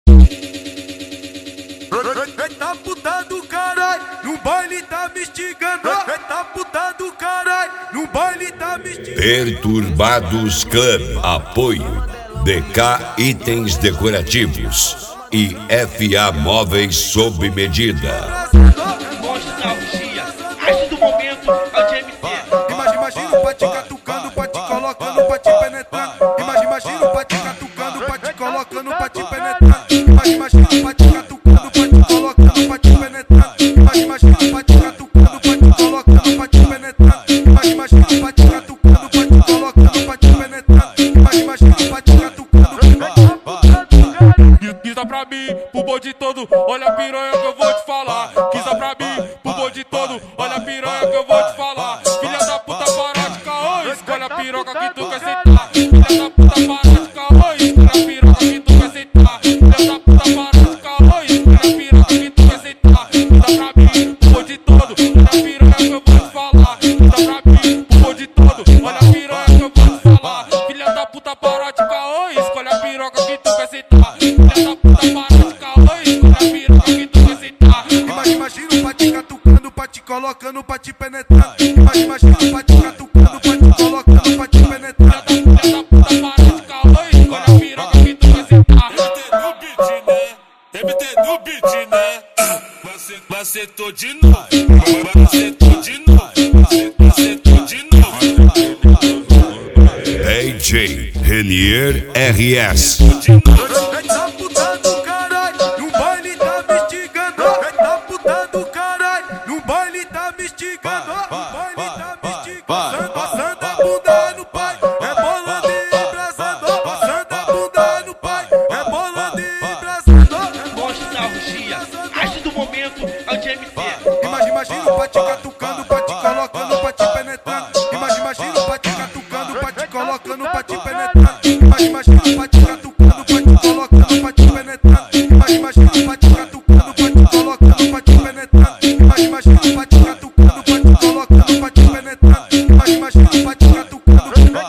Eita puta do caralho, no baile tá me instigando. Eita puta do caralho, no baile tá me instigando. Perturbados Club, apoio DK Itens Decorativos e FA Móveis sob medida. Nostalgia, arte do momento, é o JMC. Imagina o pati catucando, pati colocando, pati penetrando. Imagina o pati catucando, pati colocando, pati penetrando. Imagina o pati catucando, pati colocando, pati penetrando. Imagina o pati catucando, pati colocando, pati penetrando. Imagina o pati catucando, pati colocando, pati penetrando. Imagina o pati catucando. Quisa pra mim, pro bode todo, olha a piranha que eu vou te falar. Quisa pra mim, pro bode todo, olha a piranha que eu vou te falar. Filha da puta, para de caô, escolhe a piroca que tu quer sentar. Filha da puta, para de caô, escolhe a piroca que tu quer sentar. Filha da puta, para de caô, escolhe a piroca que tu quer sentar. Quisa pra mim, pro bode todo, olha a piranha que eu vou te falar. Quisa pra mim, pro bode todo, olha a piranha que eu vou te falar. Filha da puta, para de caô, escolhe a piroca que tu quer sentar. Filha da puta, para de caô, escolhe a piroca que tu quer sentar. Imagina o pati catucando, pati colocando, pati penetrando. Imagina o pati catucando, pati colocando, pati penetrando. Filha da puta, para de caô, escolhe a piroca que tu quer sentar. MT no beat, né? Você tô de novo, você tô de novo, você tô de novo. DJ Renier RS. Eita puta do caralho, no baile tá me instigando. Eita puta do caralho, no baile tá me instigando. No baile tá me instigando. Passando a bunda no pai, rebolando e embrasando. Passando a bunda no pai, rebolando e embrasando. Nostalgia, arte do momento, é o JMC. Imagina o pati catucando, pati colocando, pati penetrando. Imagina o pati catucando, pati colocando, pati penetrando. Imagina o pati catucando, pati colocando, pati penetrando. Imagina o pati catucando, pati colocando, pati penetrando. Imagina o pati catucando, pati colocando, pati penetrando. Imagina o pati catucando.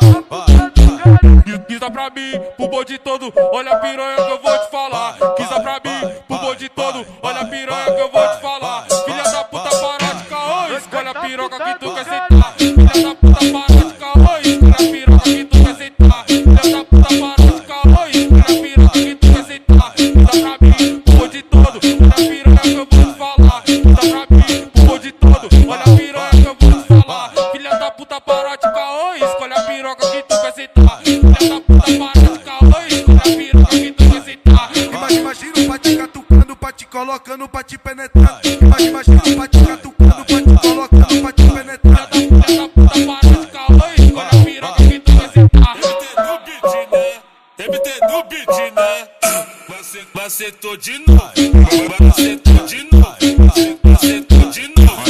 Quisa pra mim, pro bode todo, olha a piranha que eu vou te falar. Quisa pra mim, pro bode todo, olha a piranha que eu vou te falar. Filha da puta, para de caô, escolhe a piroca que tu quer sentar. Filha da puta, para de caô, escolhe a piroca que tu quer sentar. Filha da puta, para de caô, escolhe a piroca que tu quer sentar. Quisa pra mim, pro bode todo, olha a piranha que eu vou te falar. Quisa pra mim, pro bode todo, olha a piranha que eu vou te falar. Filha da puta, para de caô, escolhe a piroca que tu quer sentar. Filha da puta, para de caô, escolhe a piroca que tu quer sentar. Imagina o pati catucando, pati colocando, pati penetrando. Imagina o pati catucando, pati colocando, pati penetrando. Filha da puta, para de caô, escolhe a piroca que tu quer sentar. MT no beat, né? Você tô de novo, você tô de novo, você tô de novo.